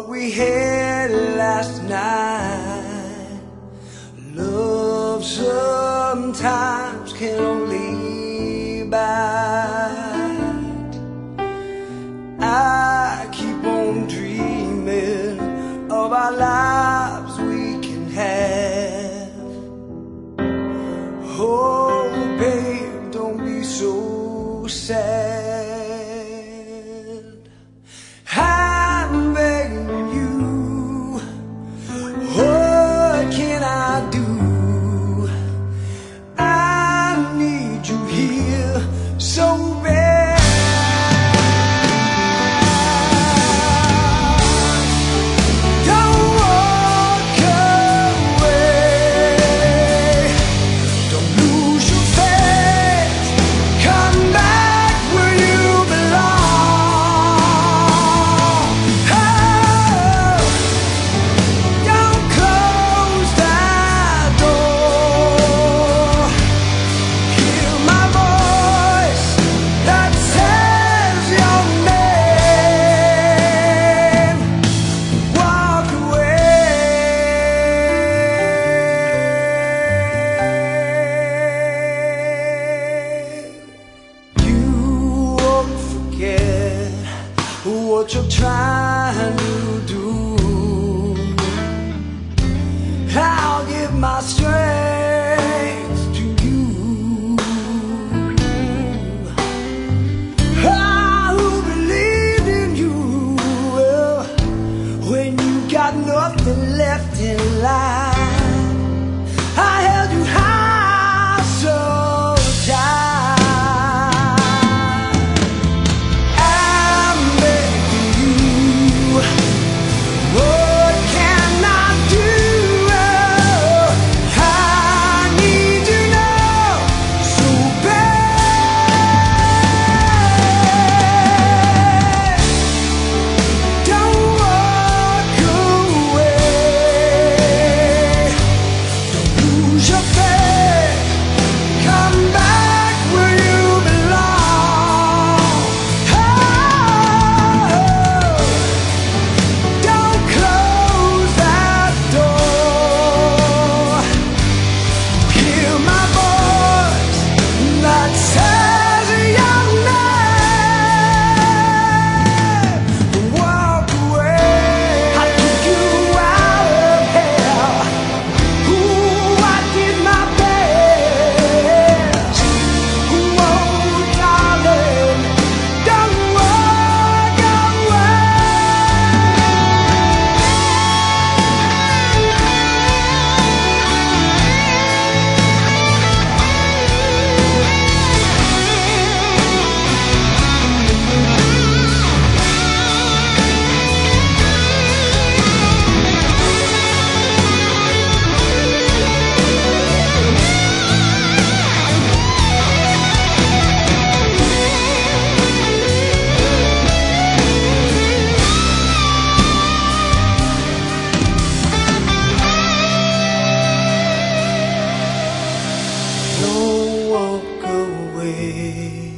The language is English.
what we had last night. Love sometimes can only bite. I keep on dreaming of our lives we can have. Oh, babe, don't be so sad. I'm begging you, what can I do? I need you here so bad. Don't walk away, don't lose your faith, come back where you belong. Oh, don't close that door. Hear my voice that says your name. Walk away. You won't forget what you're trying to do. I'll give my strength to you. I who believed in you when you got nothing left in life. I held you high so tight. I'm begging you, what can I do? I need you now so bad. Don't walk away, don't lose your faith, come back where you belong. Oh, don't close that door. Hear my voice that says your name. Walk away. I took you out of hell. Ooh, I did my best. Oh, darling, don't walk away. Don't walk away.